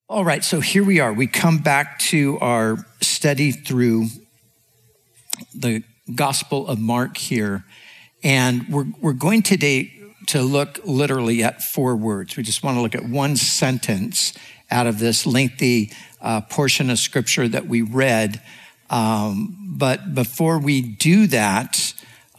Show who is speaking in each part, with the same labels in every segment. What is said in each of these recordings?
Speaker 1: All right, so here we are. We come back to our study through the Gospel of Mark here, and we're going today to look literally at 4 words. We just want to look at one sentence out of this lengthy portion of Scripture that we read. But before we do that,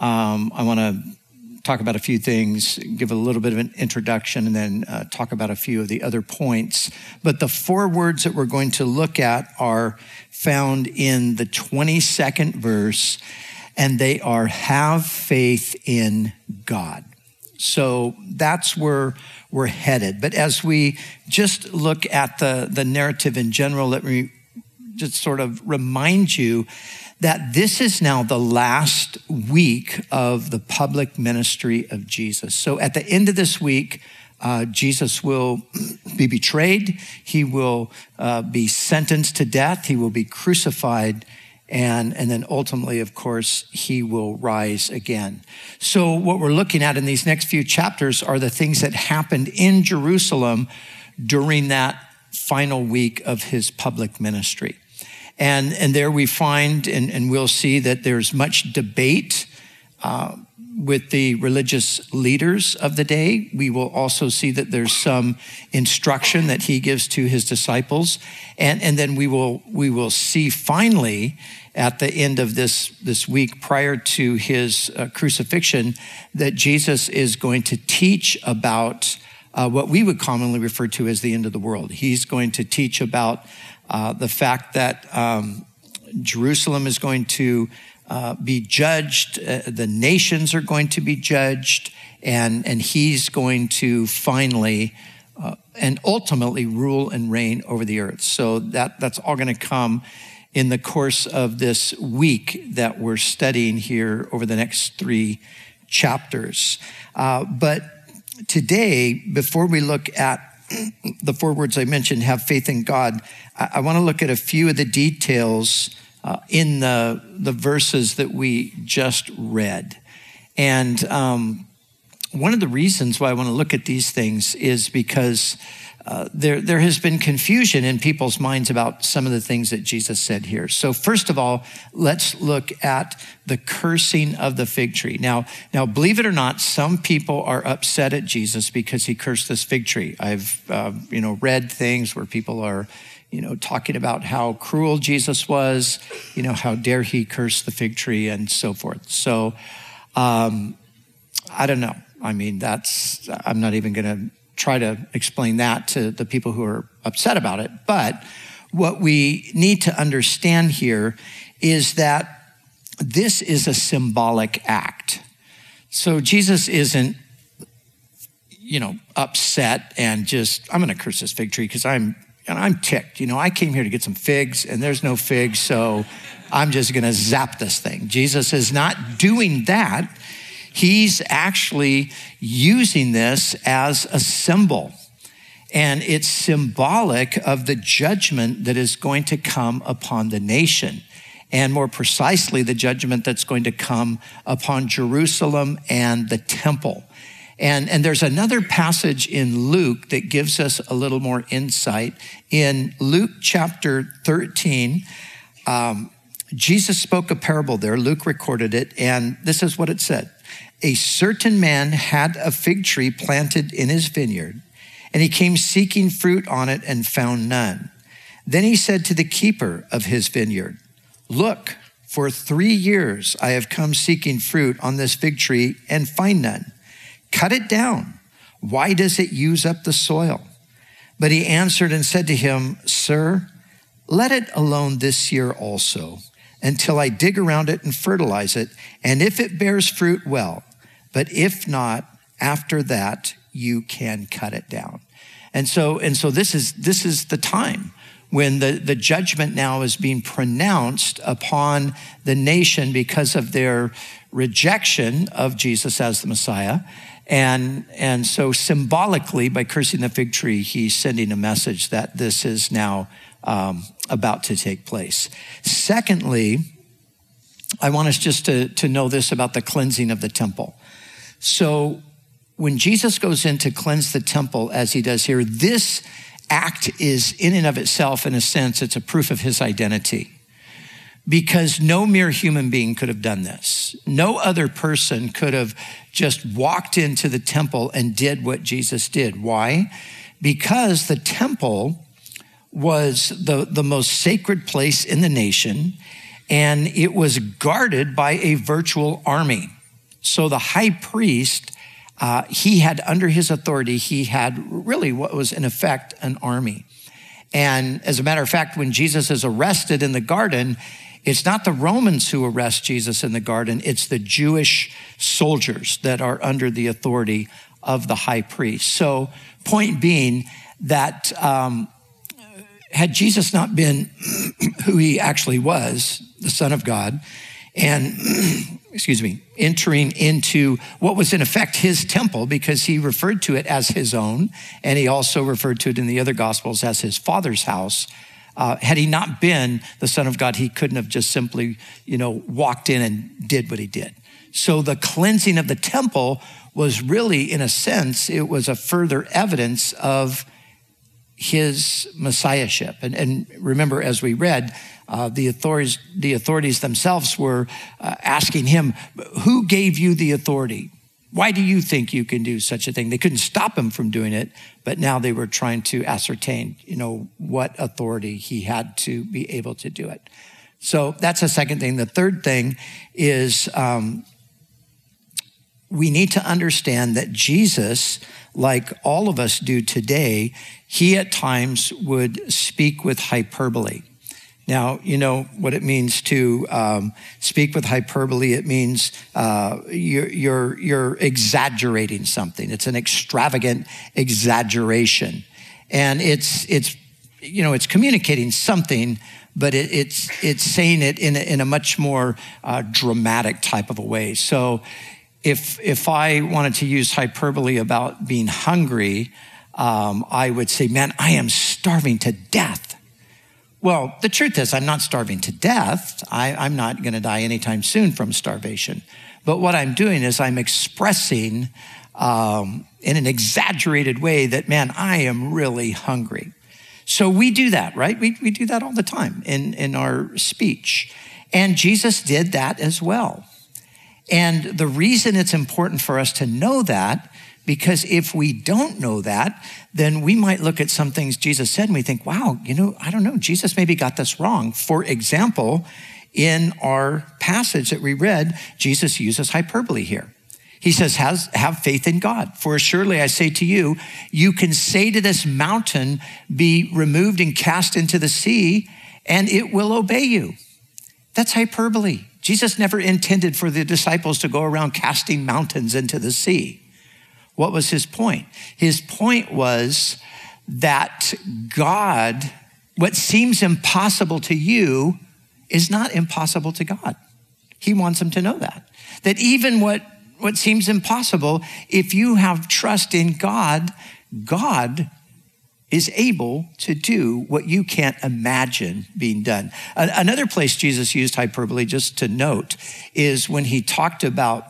Speaker 1: I want to talk about a few things, give a little bit of an introduction, and then talk about a few of the other points. But the 4 words that we're going to look at are found in the 22nd verse, and they are have faith in God. So that's where we're headed. But as we just look at the narrative in general, let me just sort of remind you that this is now the last week of the public ministry of Jesus. So at the end of this week, Jesus will be betrayed. He will be sentenced to death. He will be crucified. And then ultimately, of course, he will rise again. So what we're looking at in these next few chapters are the things that happened in Jerusalem during that final week of his public ministry. And there we find, and we'll see that there's much debate with the religious leaders of the day. We will also see that there's some instruction that he gives to his disciples. And then we will see finally at the end of this week prior to his crucifixion that Jesus is going to teach about what we would commonly refer to as the end of the world. He's going to teach about the fact that Jerusalem is going to be judged, the nations are going to be judged, and he's going to finally and ultimately rule and reign over the earth. So that's all going to come in the course of this week that we're studying here over the next 3 chapters. But today, before we look at the 4 words I mentioned, have faith in God, I want to look at a few of the details in the verses that we just read. And one of the reasons why I want to look at these things is because there has been confusion in people's minds about some of the things that Jesus said here. So first of all, let's look at the cursing of the fig tree. Now, believe it or not, some people are upset at Jesus because he cursed this fig tree. I've read things where people are talking about how cruel Jesus was, how dare he curse the fig tree and so forth. So I don't know. I mean, I'm not even going to try to explain that to the people who are upset about it. But what we need to understand here is that this is a symbolic act. So Jesus isn't, upset and just, I'm going to curse this fig tree because I'm ticked. I came here to get some figs and there's no figs, so I'm just going to zap this thing. Jesus is not doing that. He's actually using this as a symbol, and it's symbolic of the judgment that is going to come upon the nation, and more precisely, the judgment that's going to come upon Jerusalem and the temple. And there's another passage in Luke that gives us a little more insight. In Luke chapter 13, Jesus spoke a parable there. Luke recorded it, and this is what it said. A certain man had a fig tree planted in his vineyard, and he came seeking fruit on it and found none. Then he said to the keeper of his vineyard, "Look, for 3 years I have come seeking fruit on this fig tree and find none. Cut it down. Why does it use up the soil?" But he answered and said to him, "Sir, let it alone this year also, until I dig around it and fertilize it, and if it bears fruit, well. But if not, after that, you can cut it down." And so this is the time when the judgment now is being pronounced upon the nation because of their rejection of Jesus as the Messiah. And so symbolically, by cursing the fig tree, he's sending a message that this is now about to take place. Secondly, I want us just to know this about the cleansing of the temple. So when Jesus goes in to cleanse the temple, as he does here, this act is in and of itself, in a sense, it's a proof of his identity. Because no mere human being could have done this. No other person could have just walked into the temple and did what Jesus did. Why? Because the temple was the most sacred place in the nation, and it was guarded by a virtual army. So the high priest, he had under his authority, he had really what was in effect an army. And as a matter of fact, when Jesus is arrested in the garden, it's not the Romans who arrest Jesus in the garden, it's the Jewish soldiers that are under the authority of the high priest. So point being that had Jesus not been who he actually was, the Son of God, and, entering into what was in effect his temple, because he referred to it as his own, and he also referred to it in the other Gospels as his Father's house. Had he not been the Son of God, he couldn't have just simply, walked in and did what he did. So the cleansing of the temple was really, in a sense, it was a further evidence of his messiahship. And remember, as we read, the authorities themselves were asking him, who gave you the authority? Why do you think you can do such a thing? They couldn't stop him from doing it, but now they were trying to ascertain, what authority he had to be able to do it. So that's the second thing. The third thing is we need to understand that Jesus, like all of us do today, he at times would speak with hyperbole. Now, you know what it means to speak with hyperbole. It means you're exaggerating something. It's an extravagant exaggeration, and it's communicating something, but it's saying it in a much more dramatic type of a way. So, if I wanted to use hyperbole about being hungry, I would say, "Man, I am starving to death." Well, the truth is, I'm not starving to death. I'm not going to die anytime soon from starvation. But what I'm doing is I'm expressing in an exaggerated way that, man, I am really hungry. So we do that, right? We do that all the time in our speech. And Jesus did that as well. And the reason it's important for us to know that, because if we don't know that, then we might look at some things Jesus said and we think, wow, I don't know, Jesus maybe got this wrong. For example, in our passage that we read, Jesus uses hyperbole here. He says, have faith in God. For surely I say to you, you can say to this mountain, be removed and cast into the sea, and it will obey you. That's hyperbole. Jesus never intended for the disciples to go around casting mountains into the sea. What was his point? His point was that God, what seems impossible to you is not impossible to God. He wants them to know that even what seems impossible, if you have trust in God, God is able to do what you can't imagine being done. Another place Jesus used hyperbole, just to note, is when he talked about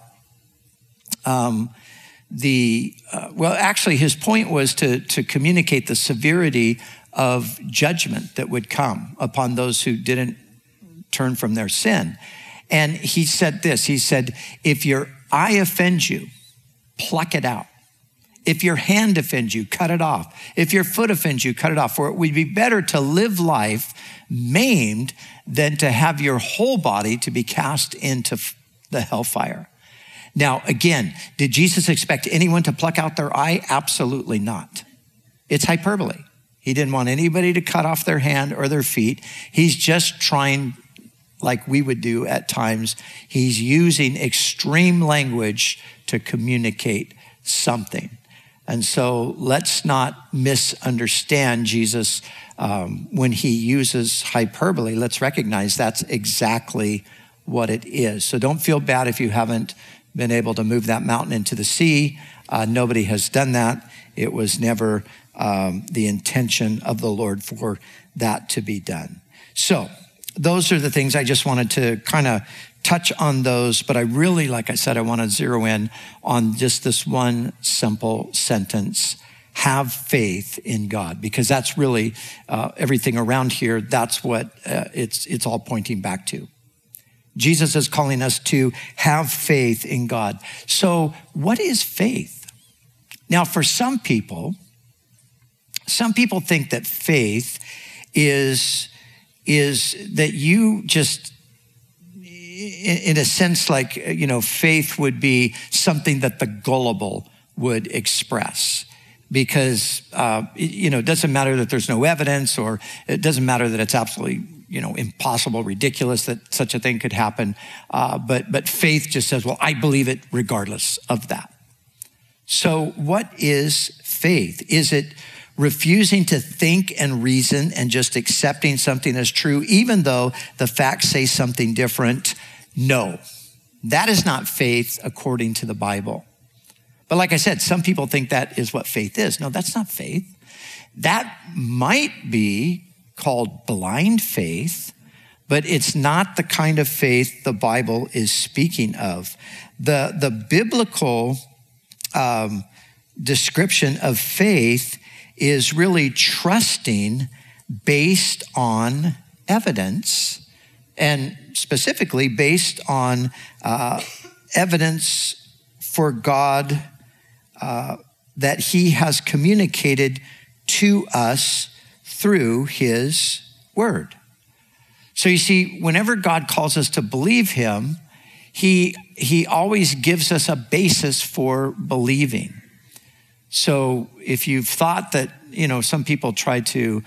Speaker 1: his point was to communicate the severity of judgment that would come upon those who didn't turn from their sin. And he said this, he said, if your eye offends you, pluck it out. If your hand offends you, cut it off. If your foot offends you, cut it off. For it would be better to live life maimed than to have your whole body to be cast into the hellfire. Now, again, did Jesus expect anyone to pluck out their eye? Absolutely not. It's hyperbole. He didn't want anybody to cut off their hand or their feet. He's just trying, like we would do at times, he's using extreme language to communicate something. And so let's not misunderstand Jesus when he uses hyperbole. Let's recognize that's exactly what it is. So don't feel bad if you haven't been able to move that mountain into the sea. Nobody has done that. It was never the intention of the Lord for that to be done. So those are the things I just wanted to kind of touch on those, but I really, like I said, I want to zero in on just this one simple sentence. have faith in God, because that's really everything around here. That's what it's all pointing back to. Jesus is calling us to have faith in God. So what is faith? Now, for some people think that faith is that you just, in a sense, like, faith would be something that the gullible would express. Because, it doesn't matter that there's no evidence, or it doesn't matter that it's absolutely, impossible, ridiculous that such a thing could happen. But faith just says, well, I believe it regardless of that. So what is faith? Is it refusing to think and reason and just accepting something as true, even though the facts say something different? No, that is not faith according to the Bible. But like I said, some people think that is what faith is. No, that's not faith. That might be called blind faith, but it's not the kind of faith the Bible is speaking of. The biblical description of faith is really trusting based on evidence, and specifically based on evidence for God that he has communicated to us through his word. So you see, whenever God calls us to believe him, he always gives us a basis for believing. So if you've thought that, some people try to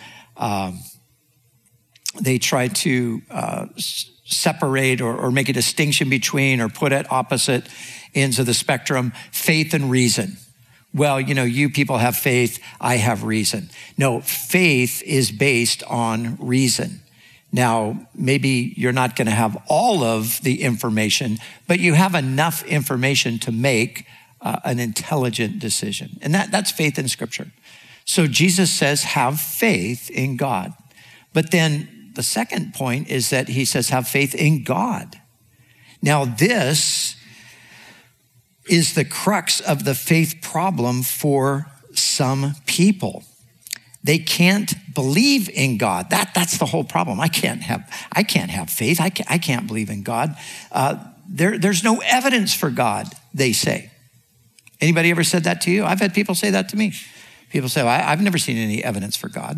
Speaker 1: separate or make a distinction between, or put at opposite ends of the spectrum, faith and reason. Well, you people have faith, I have reason. No, faith is based on reason. Now, maybe you're not going to have all of the information, but you have enough information to make an intelligent decision. And that's faith in Scripture. So Jesus says, have faith in God. But then the second point is that he says, have faith in God. Now, this is the crux of the faith problem for some people. They can't believe in God. That's the whole problem. I can't have faith. I can't believe in God. There's no evidence for God, they say. Anybody ever said that to you? I've had people say that to me. People say, well, I've never seen any evidence for God.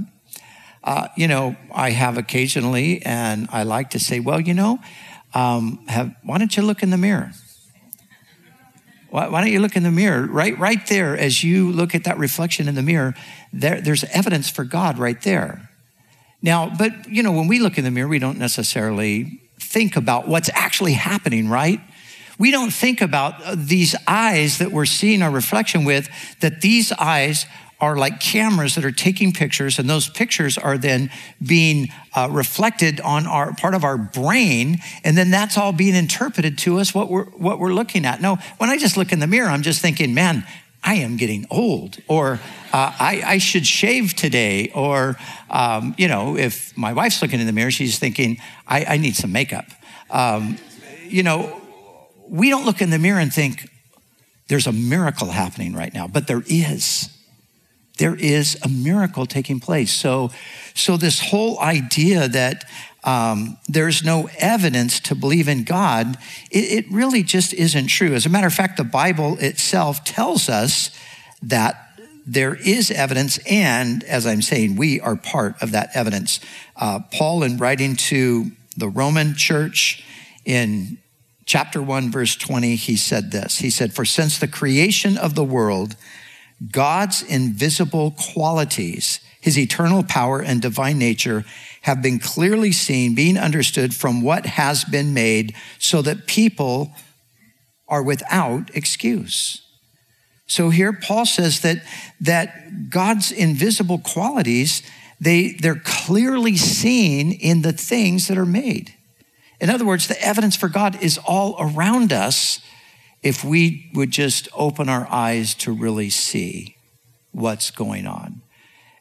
Speaker 1: I have occasionally, and I like to say, well, why don't you look in the mirror? Why don't you look in the mirror? Right there, as you look at that reflection in the mirror, there's evidence for God right there. Now, but, when we look in the mirror, we don't necessarily think about what's actually happening, right? We don't think about these eyes that we're seeing our reflection with, that these eyes are like cameras that are taking pictures, and those pictures are then being reflected on our part of our brain, and then that's all being interpreted to us what we're looking at. No, when I just look in the mirror, I'm just thinking, man, I am getting old, or I should shave today, or if my wife's looking in the mirror, she's thinking, I need some makeup. We don't look in the mirror and think there's a miracle happening right now, but there is. There is a miracle taking place. So this whole idea that there's no evidence to believe in God, it really just isn't true. As a matter of fact, the Bible itself tells us that there is evidence, and as I'm saying, we are part of that evidence. Paul, in writing to the Roman church in chapter 1, verse 20, he said this. He said, "For since the creation of the world, God's invisible qualities, his eternal power and divine nature, have been clearly seen, being understood from what has been made, so that people are without excuse." So here Paul says that God's invisible qualities, they're clearly seen in the things that are made. In other words, the evidence for God is all around us, if we would just open our eyes to really see what's going on.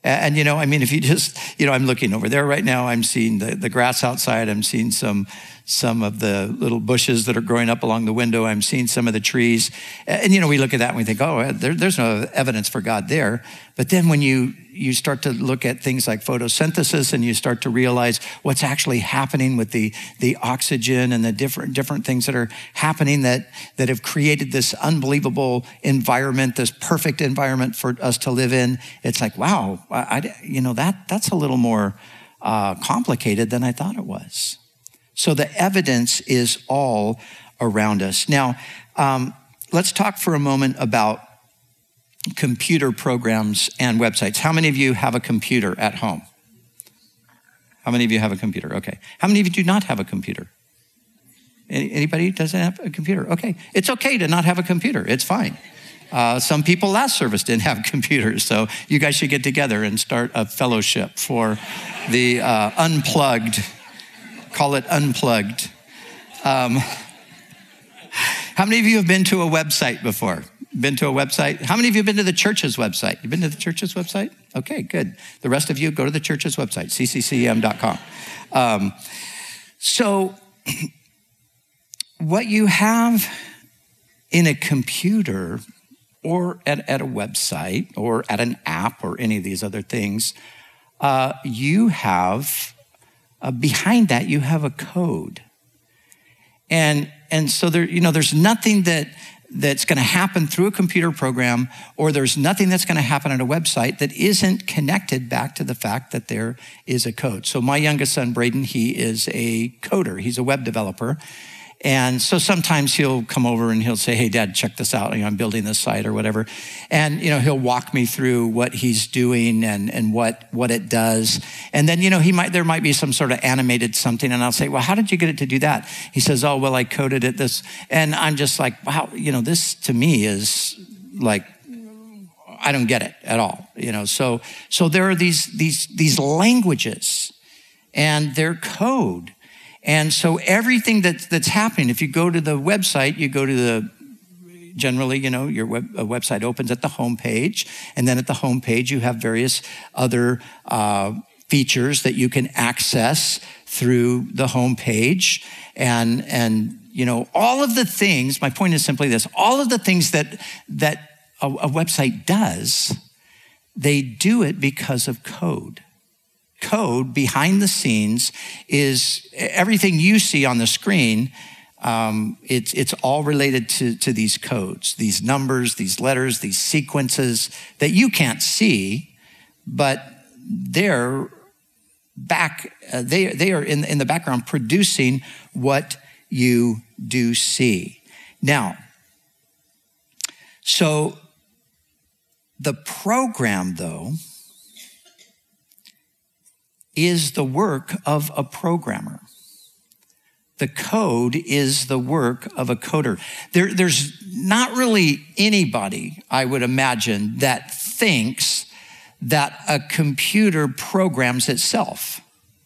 Speaker 1: And, I mean, if you just, I'm looking over there right now, I'm seeing the grass outside. I'm seeing some of the little bushes that are growing up along the window. I'm seeing some of the trees. And, we look at that and we think, oh, there's no evidence for God there. But then when you start to look at things like photosynthesis and you start to realize what's actually happening with the oxygen and the different things that are happening that have created this unbelievable environment, this perfect environment for us to live in, it's like, wow, that's a little more complicated than I thought it was. So the evidence is all around us. Now, let's talk for a moment about computer programs and websites. How many of you have a computer at home? How many of you have a computer? Okay. How many of you do not have a computer? Anybody doesn't have a computer? Okay. It's okay to not have a computer. It's fine. Some people last service didn't have computers, so you guys should get together and start a fellowship for the unplugged. Call it unplugged. How many of you have been to a website before? Been to a website? How many of you have been to the church's website? You've been to the church's website? Okay, good. The rest of you, go to the church's website, cccm.com. So what you have in a computer or at a website or at an app or any of these other things, you have, behind that, you have a code. And so there's nothing that's going to happen through a computer program, or there's nothing that's going to happen on a website that isn't connected back to the fact that there is a code. So my youngest son, Braden, he is a coder. He's a web developer. And so sometimes he'll come over and he'll say, hey, Dad, check this out. I'm building this site or whatever. And, he'll walk me through what he's doing and what it does. And then, there might be some sort of animated something. And I'll say, well, how did you get it to do that? He says, oh, well, I coded it this. And I'm just like, wow, this to me is like, I don't get it at all. So there are these languages and their code. And so everything that's happening, if you go to the website, you go to generally, your website opens at the home page. And then at the home page, you have various other features that you can access through the home page. And all of the things, my point is simply this, all of the things that a website does, they do it because of code. Code behind the scenes is everything you see on the screen. It's all related to these codes, these numbers, these letters, these sequences that you can't see, but they're back. They are in the background producing what you do see. Now, so the program, though, is the work of a programmer. The code is the work of a coder. There's not really anybody, I would imagine, that thinks that a computer programs itself,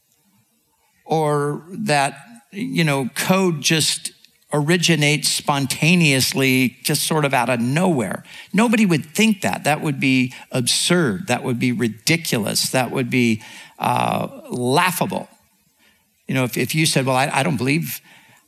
Speaker 1: or that, code just originates spontaneously, just sort of out of nowhere. Nobody would think that. That would be absurd. That would be ridiculous. That would be laughable. If you said, well, I don't believe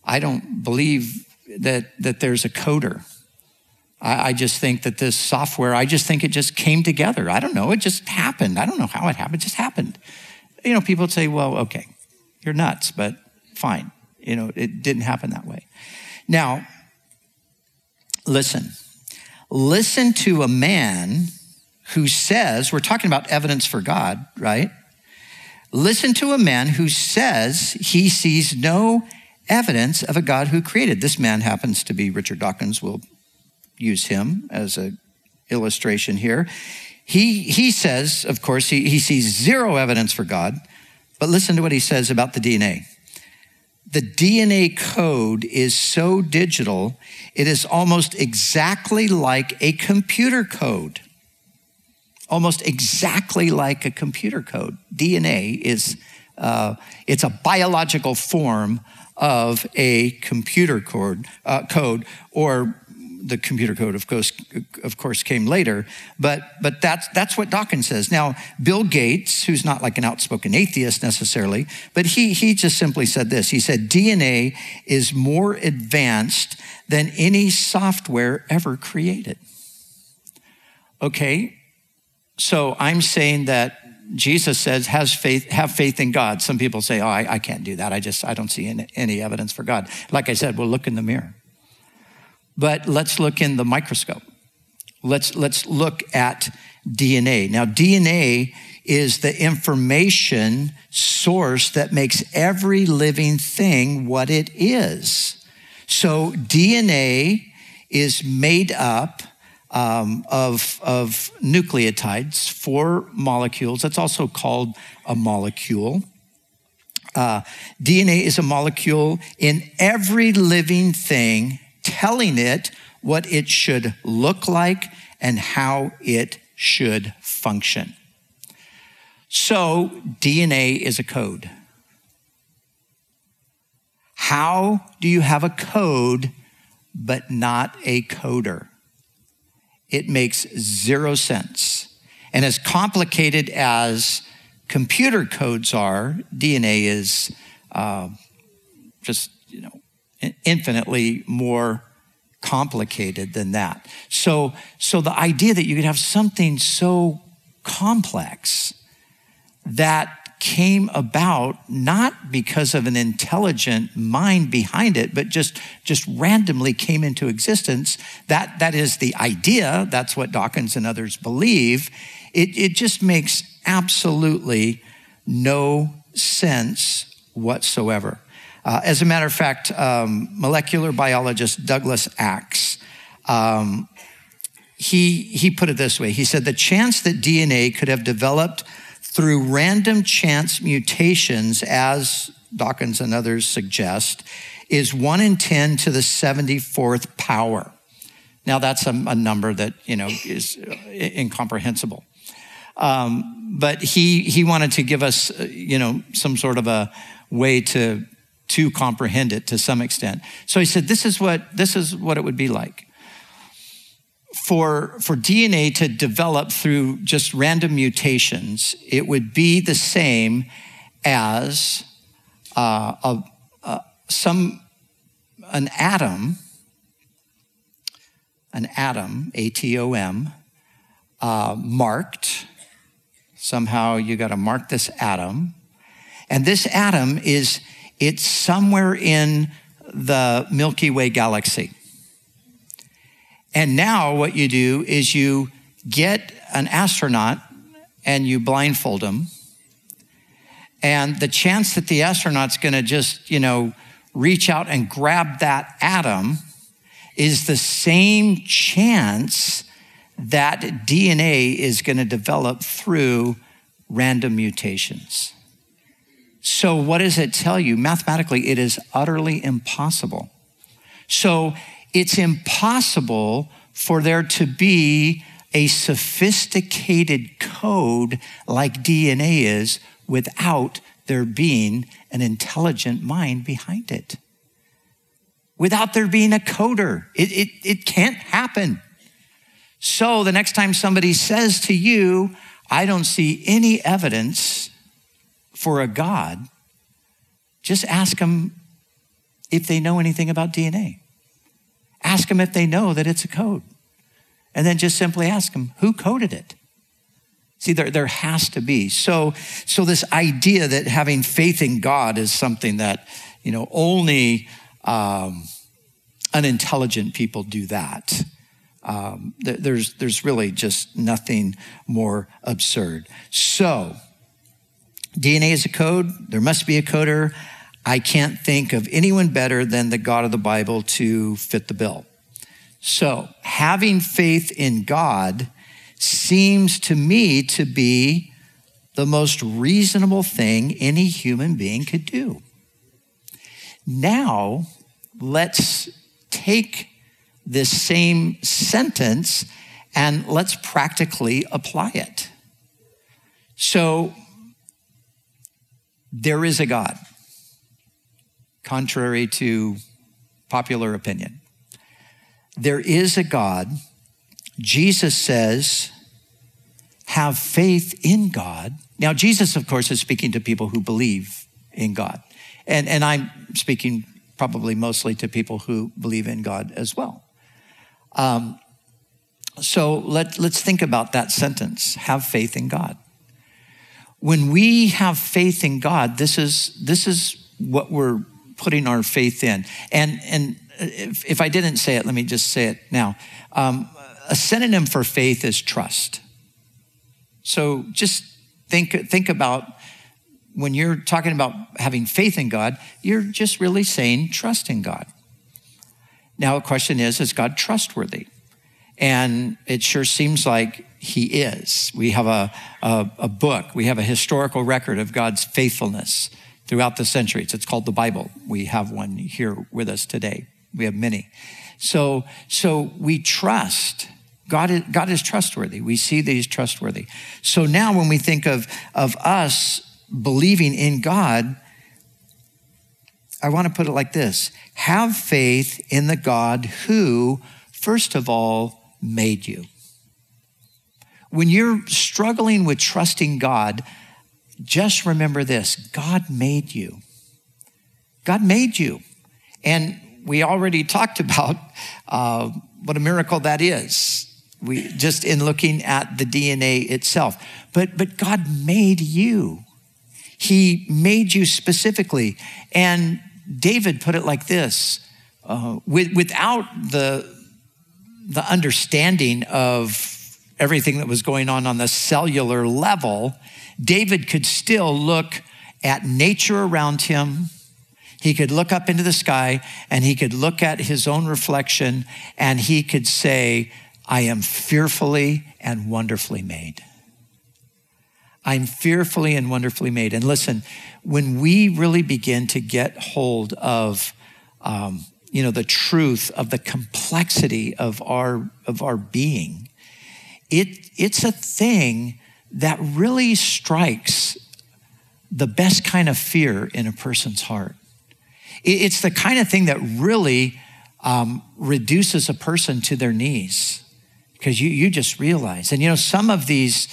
Speaker 1: that there's a coder. I just think that this software, I just think it just came together. I don't know. It just happened. I don't know how it happened. It just happened. People would say, well, okay, you're nuts, but fine. It didn't happen that way. Now, listen to a man who says, we're talking about evidence for God, right? Listen to a man who says he sees no evidence of a God who created. This man happens to be Richard Dawkins. We'll use him as an illustration here. He says, of course, he sees zero evidence for God, but listen to what he says about the DNA. The DNA code is so digital, it is almost exactly like a computer code. Almost exactly like a computer code. DNA is, it's a biological form of a computer code, or the computer code, of course, came later. But that's what Dawkins says. Now, Bill Gates, who's not like an outspoken atheist necessarily, but he just simply said this. He said, DNA is more advanced than any software ever created. Okay, so I'm saying that Jesus says, have faith in God. Some people say, I can't do that. I don't see any evidence for God. Like I said, we'll look in the mirror. But let's look in the microscope. Let's look at DNA. Now, DNA is the information source that makes every living thing what it is. So DNA is made up of nucleotides, 4 molecules. That's also called a molecule. DNA is a molecule in every living thing, telling it what it should look like and how it should function. So DNA is a code. How do you have a code but not a coder? It makes 0 sense. And as complicated as computer codes are, DNA is just, infinitely more complicated than that. So the idea that you could have something so complex that came about not because of an intelligent mind behind it, but just randomly came into existence. That is the idea. That's what Dawkins and others believe. It just makes absolutely no sense whatsoever. As a matter of fact, molecular biologist Douglas Axe, he put it this way. He said, the chance that DNA could have developed through random chance mutations, as Dawkins and others suggest, is 1 in 10 to the 74th power. Now that's a number that, is incomprehensible. But he wanted to give us, some sort of a way to comprehend it to some extent. So he said, this is what it would be like. For DNA to develop through just random mutations, it would be the same as an atom, atom, marked. Somehow you got to mark this atom. And this atom it's somewhere in the Milky Way galaxy. And now what you do is you get an astronaut and you blindfold him. And the chance that the astronaut's going to just, reach out and grab that atom is the same chance that DNA is going to develop through random mutations. So what does it tell you? Mathematically, it is utterly impossible. So it's impossible for there to be a sophisticated code like DNA is without there being an intelligent mind behind it. Without there being a coder. It can't happen. So the next time somebody says to you, I don't see any evidence for a God, just ask them if they know anything about DNA. Ask them if they know that it's a code. And then just simply ask them, who coded it? See, there has to be. So this idea that having faith in God is something that, only unintelligent people do that. There's really just nothing more absurd. So DNA is a code. There must be a coder. I can't think of anyone better than the God of the Bible to fit the bill. So having faith in God seems to me to be the most reasonable thing any human being could do. Now, let's take this same sentence and let's practically apply it. So, there is a God, contrary to popular opinion. There is a God. Jesus says, have faith in God. Now, Jesus, of course, is speaking to people who believe in God. And I'm speaking probably mostly to people who believe in God as well. So let's think about that sentence, have faith in God. When we have faith in God, this is what we're putting our faith in. And if I didn't say it, let me just say it now. A synonym for faith is trust. So just think about when you're talking about having faith in God, you're just really saying trust in God. Now, the question is God trustworthy? And it sure seems like he is. We have a book. We have a historical record of God's faithfulness throughout the centuries. It's called the Bible. We have one here with us today. We have many. So we trust. God is trustworthy. We see that he's trustworthy. So now when we think of us believing in God, I want to put it like this. Have faith in the God who, first of all, made you. When you're struggling with trusting God, just remember this. God made you. God made you. And we already talked about what a miracle that is. We just in looking at the DNA itself. But God made you. He made you specifically. And David put it like this. Without the understanding of everything that was going on the cellular level, David could still look at nature around him. He could look up into the sky and he could look at his own reflection and he could say, I am fearfully and wonderfully made. I'm fearfully and wonderfully made. And listen, when we really begin to get hold of the truth of the complexity of our being, it's a thing that really strikes the best kind of fear in a person's heart. It's the kind of thing that really reduces a person to their knees, because you just realize. And some of these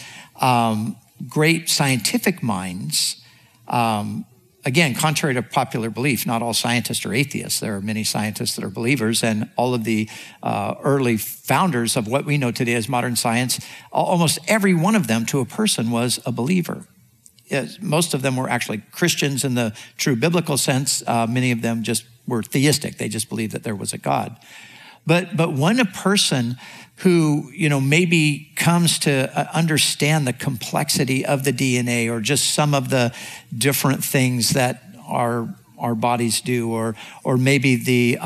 Speaker 1: great scientific minds, again, contrary to popular belief, not all scientists are atheists. There are many scientists that are believers, and all of the early founders of what we know today as modern science, almost every one of them to a person was a believer. Most of them were actually Christians in the true biblical sense. Many of them just were theistic. They just believed that there was a God. But when a person who, maybe comes to understand the complexity of the DNA or just some of the different things that our bodies do, or maybe the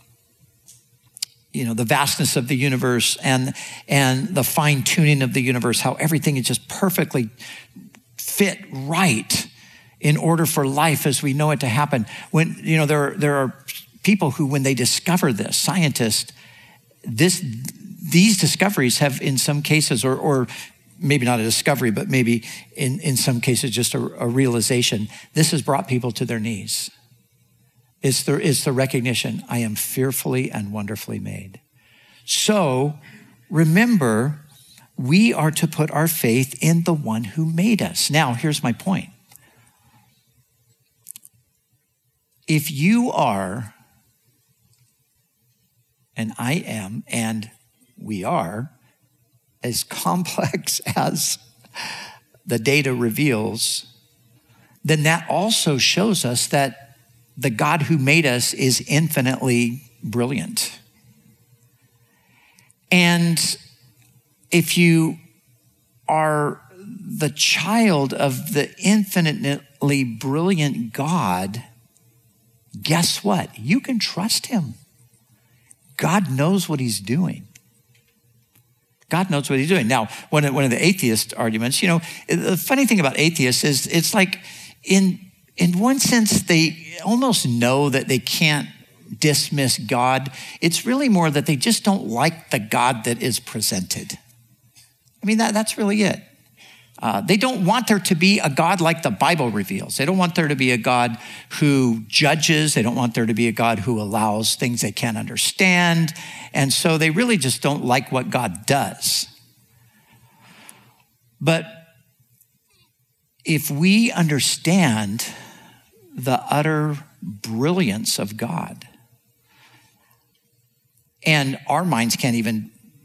Speaker 1: vastness of the universe and the fine tuning of the universe, how everything is just perfectly fit right in order for life as we know it to happen. When, there are people who, when they discover this, scientists, these discoveries have in some cases, or maybe not a discovery, but maybe in some cases just a realization, this has brought people to their knees. It's the recognition, I am fearfully and wonderfully made. So remember, we are to put our faith in the one who made us. Now, here's my point. If you are, and I am, and we are, as complex as the data reveals, then that also shows us that the God who made us is infinitely brilliant. And if you are the child of the infinitely brilliant God, guess what? You can trust him. God knows what he's doing. God knows what he's doing. Now, one of the atheist arguments, the funny thing about atheists is it's like in one sense, they almost know that they can't dismiss God. It's really more that they just don't like the God that is presented. I mean, that's really it. They don't want there to be a God like the Bible reveals. They don't want there to be a God who judges. They don't want there to be a God who allows things they can't understand. And so they really just don't like what God does. But if we understand the utter brilliance of God, and our minds can't even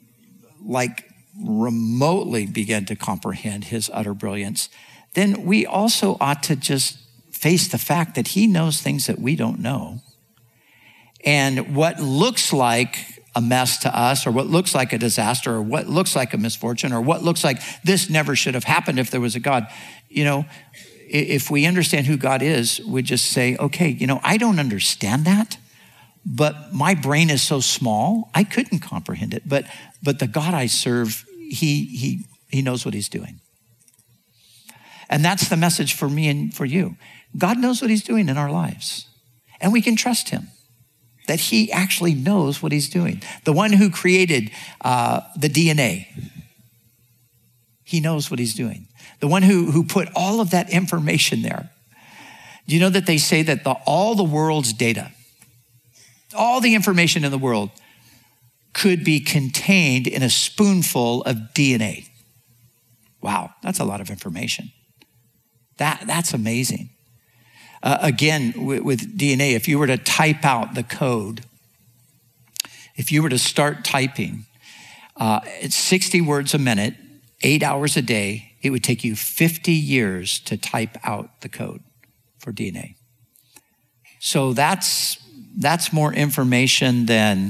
Speaker 1: remotely begin to comprehend his utter brilliance, then we also ought to just face the fact that he knows things that we don't know. And what looks like a mess to us, or what looks like a disaster, or what looks like a misfortune, or what looks like this never should have happened if there was a God, if we understand who God is, we just say, okay, I don't understand that, but my brain is so small, I couldn't comprehend it. But the God I serve, he knows what he's doing. And that's the message for me and for you. God knows what he's doing in our lives. And we can trust him that he actually knows what he's doing. The one who created the DNA, he knows what he's doing. The one who put all of that information there. Do you know that they say that all the world's data, all the information in the world could be contained in a spoonful of DNA? Wow, that's a lot of information. That's amazing. Again, with DNA, if you were to type out the code, if you were to start typing, it's 60 words a minute, 8 hours a day, it would take you 50 years to type out the code for DNA. So that's more information than,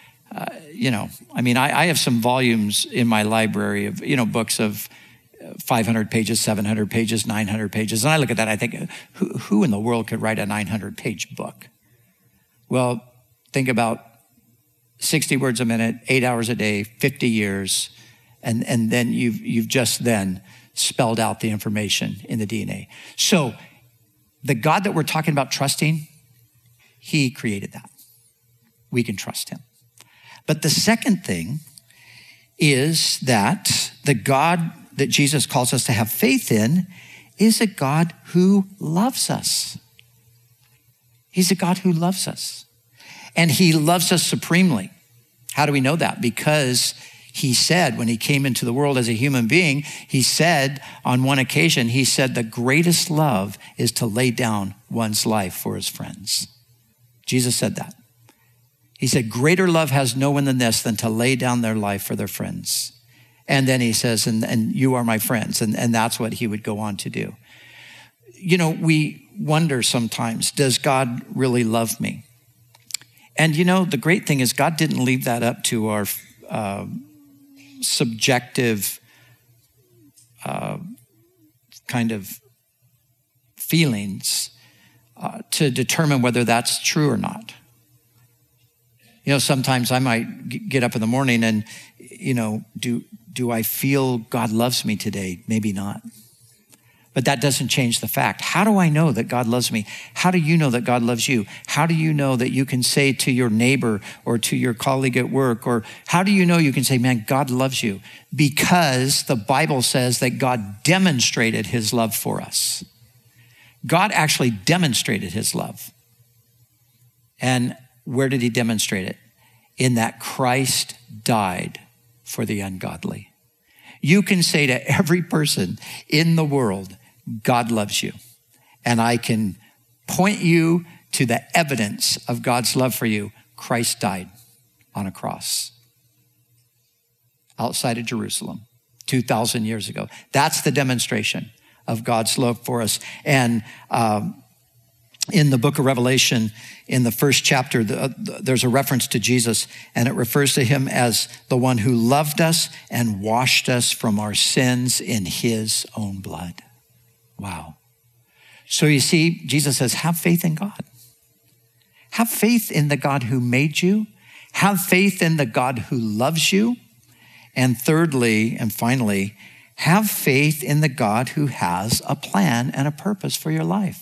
Speaker 1: I have some volumes in my library of, books of 500 pages, 700 pages, 900 pages. And I look at that, I think, who in the world could write a 900-page book? Well, think about 60 words a minute, 8 hours a day, 50 years, and then you've just then spelled out the information in the DNA. So the God that we're talking about trusting, he created that. We can trust him. But the second thing is that the God that Jesus calls us to have faith in is a God who loves us. He's a God who loves us. And he loves us supremely. How do we know that? Because he said, when he came into the world as a human being, he said on one occasion, he said, the greatest love is to lay down one's life for his friends. Jesus said that. He said, greater love has no one than this, than to lay down their life for their friends. And then he says, and you are my friends. And that's what he would go on to do. We wonder sometimes, does God really love me? And the great thing is God didn't leave that up to our subjective kind of feelings to determine whether that's true or not. Sometimes I might get up in the morning and, do I feel God loves me today? Maybe not. But that doesn't change the fact. How do I know that God loves me? How do you know that God loves you? How do you know that you can say to your neighbor or to your colleague at work, or how do you know you can say, man, God loves you? Because the Bible says that God demonstrated his love for us. God actually demonstrated his love. And where did he demonstrate it? In that Christ died for the ungodly. You can say to every person in the world, God loves you. And I can point you to the evidence of God's love for you. Christ died on a cross outside of Jerusalem 2,000 years ago. That's the demonstration of God's love for us. And in the book of Revelation, in the first chapter, there's a reference to Jesus, and it refers to him as the one who loved us and washed us from our sins in his own blood. Wow. So you see, Jesus says, have faith in God. Have faith in the God who made you. Have faith in the God who loves you. And thirdly, and finally, have faith in the God who has a plan and a purpose for your life.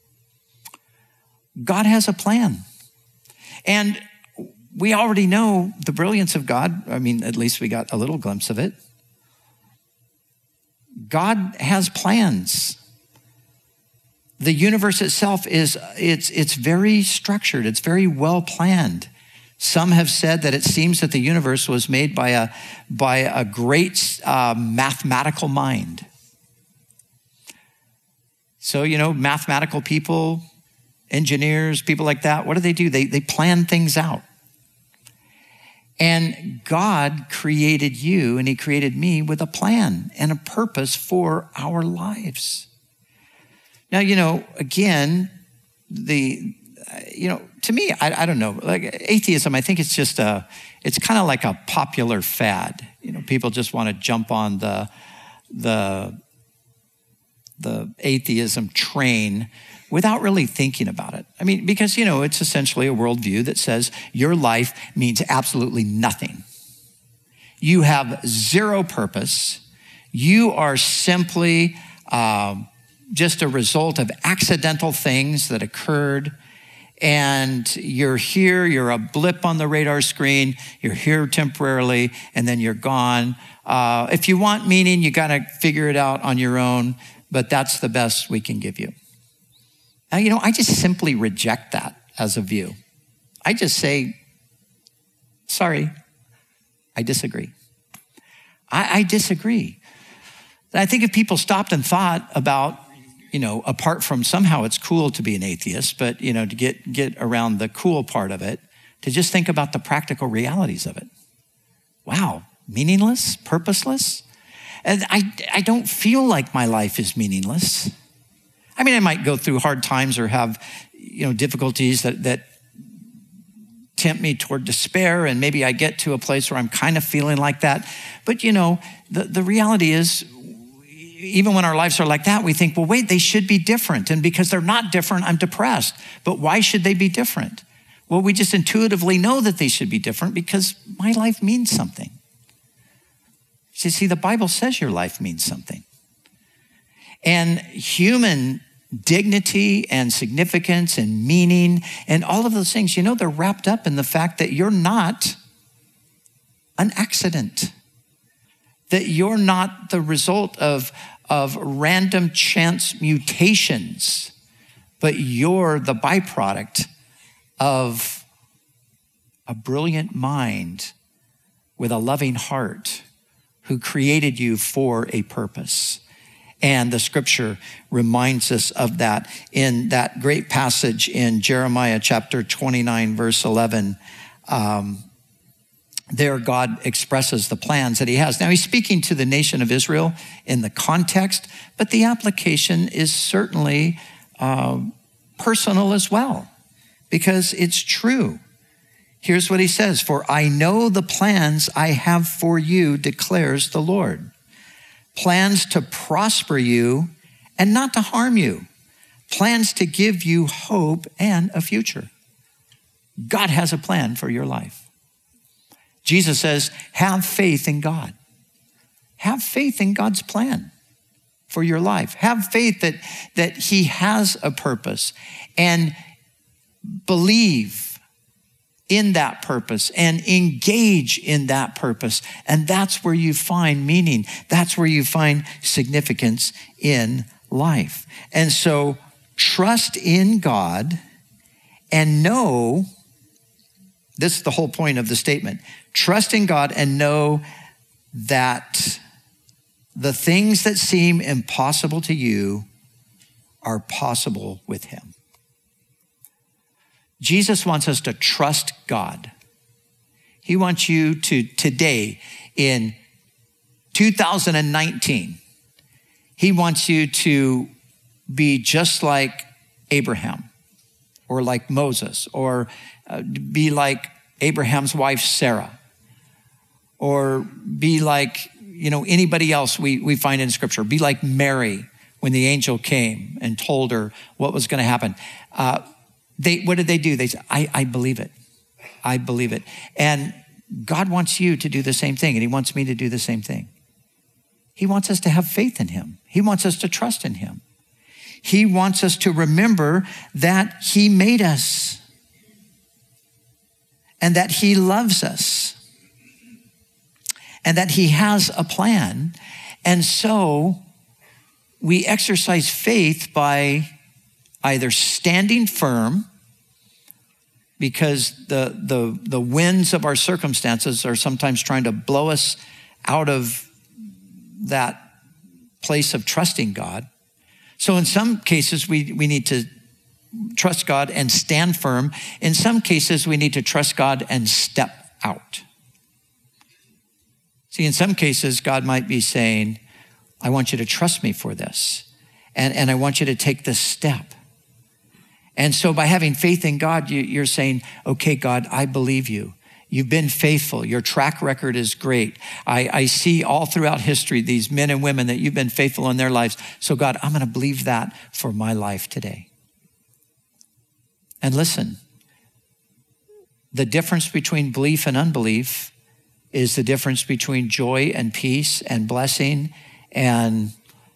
Speaker 1: God has a plan. And we already know the brilliance of God. I mean, at least we got a little glimpse of it. God has plans. The universe itself it's very structured. It's very well planned. Some have said that it seems that the universe was made by a great mathematical mind. So, mathematical people, engineers, people like that, what do? They plan things out. And God created you and he created me with a plan and a purpose for our lives. Now, again, to me, I don't know, like atheism, I think it's just it's kind of like a popular fad. People just want to jump on the atheism train without really thinking about it. I mean, because, it's essentially a worldview that says your life means absolutely nothing. You have zero purpose. You are simply just a result of accidental things that occurred. And you're here, you're a blip on the radar screen, you're here temporarily, and then you're gone. If you want meaning, you got to figure it out on your own, but that's the best we can give you. Now, I just simply reject that as a view. I just say, sorry, I disagree. I disagree. I think if people stopped and thought about, apart from somehow it's cool to be an atheist, but, to get around the cool part of it, to just think about the practical realities of it. Wow, meaningless, purposeless? And I don't feel like my life is meaningless. I mean, I might go through hard times or have, difficulties that tempt me toward despair, and maybe I get to a place where I'm kind of feeling like that. But, the reality is, even when our lives are like that, we think, well, wait, they should be different. And because they're not different, I'm depressed. But why should they be different? Well, we just intuitively know that they should be different because my life means something. You see, the Bible says your life means something. And human dignity and significance and meaning and all of those things, they're wrapped up in the fact that you're not an accident, that you're not the result of random chance mutations, but you're the byproduct of a brilliant mind with a loving heart who created you for a purpose. And the scripture reminds us of that in that great passage in Jeremiah chapter 29, verse 11. There God expresses the plans that he has. Now he's speaking to the nation of Israel in the context, but the application is certainly personal as well, because it's true. Here's what he says, "For I know the plans I have for you, declares the Lord. Plans to prosper you and not to harm you. Plans to give you hope and a future." God has a plan for your life. Jesus says, have faith in God. Have faith in God's plan for your life. Have faith that he has a purpose, and believe in that purpose and engage in that purpose. And that's where you find meaning. That's where you find significance in life. And so trust in God and know, this is the whole point of the statement, trust in God and know that the things that seem impossible to you are possible with him. Jesus wants us to trust God. He wants you to today, in 2019, he wants you to be just like Abraham, or like Moses, or be like Abraham's wife, Sarah, or be like, anybody else we find in scripture. Be like Mary when the angel came and told her what was going to happen. What did they do? They said, I believe it. I believe it. And God wants you to do the same thing, and he wants me to do the same thing. He wants us to have faith in him. He wants us to trust in him. He wants us to remember that he made us and that he loves us and that he has a plan. And so we exercise faith by either standing firm, because the winds of our circumstances are sometimes trying to blow us out of that place of trusting God. So in some cases, we need to trust God and stand firm. In some cases, we need to trust God and step out. See, in some cases, God might be saying, I want you to trust me for this. And I want you to take this step. And so by having faith in God, you're saying, okay, God, I believe you. You've been faithful. Your track record is great. I see all throughout history these men and women that you've been faithful in their lives. So God, I'm going to believe that for my life today. And listen, the difference between belief and unbelief is the difference between joy and peace and blessing and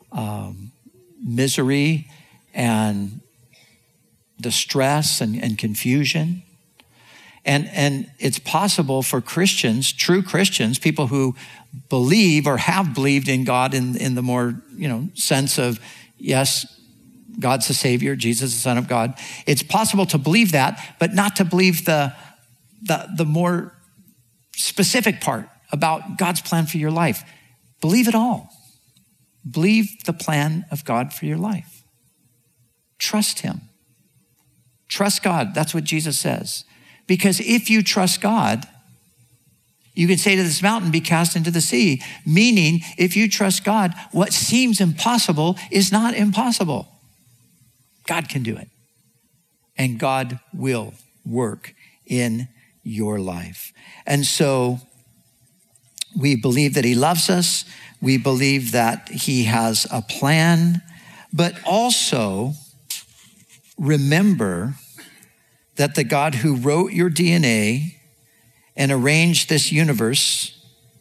Speaker 1: misery and distress and confusion. And it's possible for Christians, true Christians, people who believe or have believed in God in the more, sense of, yes, God's the Savior, Jesus the Son of God. It's possible to believe that, but not to believe the more specific part about God's plan for your life. Believe it all. Believe the plan of God for your life. Trust him. Trust God. That's what Jesus says. Because if you trust God, you can say to this mountain, be cast into the sea. Meaning, if you trust God, what seems impossible is not impossible. God can do it. And God will work in your life. And so we believe that he loves us. We believe that he has a plan. But also remember that the God who wrote your DNA and arranged this universe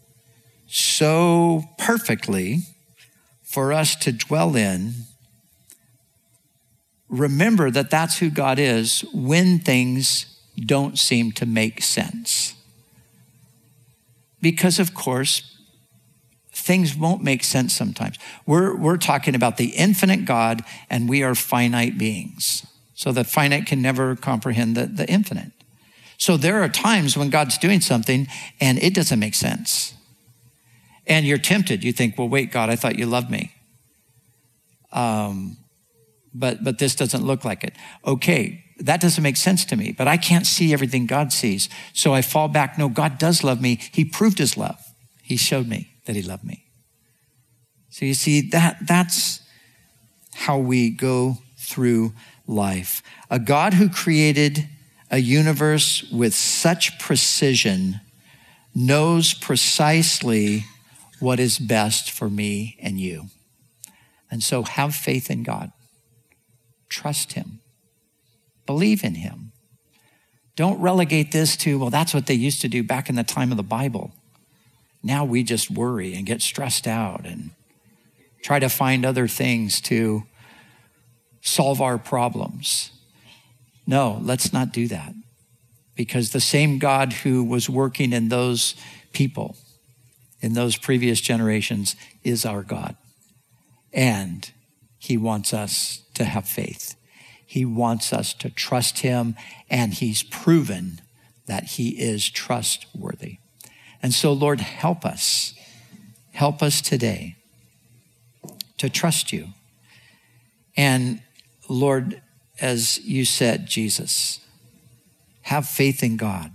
Speaker 1: so perfectly for us to dwell in, remember that that's who God is when things don't seem to make sense. Because of course, things won't make sense sometimes. We're talking about the infinite God, and we are finite beings. So the finite can never comprehend the infinite. So there are times when God's doing something and it doesn't make sense. And you're tempted. You think, well, wait, God, I thought you loved me. But this doesn't look like it. Okay, that doesn't make sense to me, but I can't see everything God sees. So I fall back. No, God does love me. He proved his love. He showed me that he loved me. So you see, that's how we go through life. A God who created a universe with such precision knows precisely what is best for me and you. And so have faith in God. Trust him. Believe in him. Don't relegate this to, well, that's what they used to do back in the time of the Bible. Now we just worry and get stressed out and try to find other things to solve our problems. No, let's not do that. Because the same God who was working in those people, in those previous generations, is our God. And he wants us to have faith. He wants us to trust him, and he's proven that he is trustworthy. And so, Lord, help us. Help us today to trust you. And Lord, as you said, Jesus, have faith in God.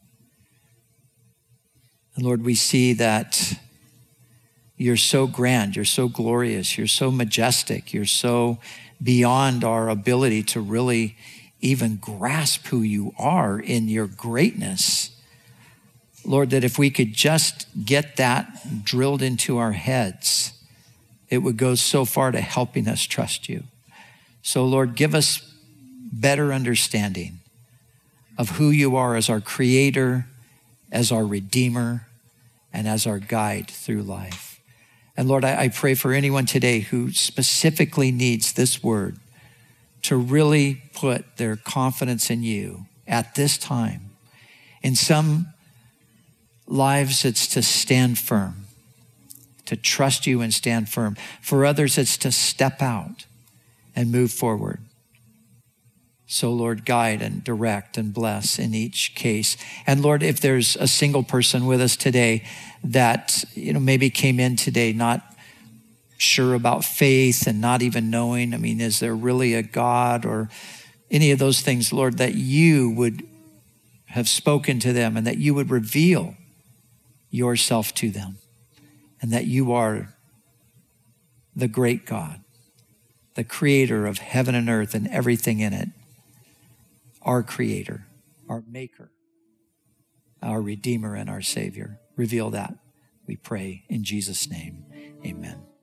Speaker 1: And Lord, we see that you're so grand, you're so glorious, you're so majestic, you're so beyond our ability to really even grasp who you are in your greatness. Lord, that if we could just get that drilled into our heads, it would go so far to helping us trust you. So Lord, give us better understanding of who you are as our creator, as our redeemer, and as our guide through life. And Lord, I pray for anyone today who specifically needs this word to really put their confidence in you at this time. In some lives, it's to stand firm. to trust you and stand firm. For others, it's to step out and move forward. So Lord, guide and direct and bless in each case. And Lord, if there's a single person with us today that, maybe came in today not sure about faith and not even knowing, is there really a God or any of those things, Lord, that you would have spoken to them and that you would reveal yourself to them and that you are the great God, the creator of heaven and earth and everything in it, our creator, our maker, our redeemer and our savior. Reveal that, we pray in Jesus' name. Amen.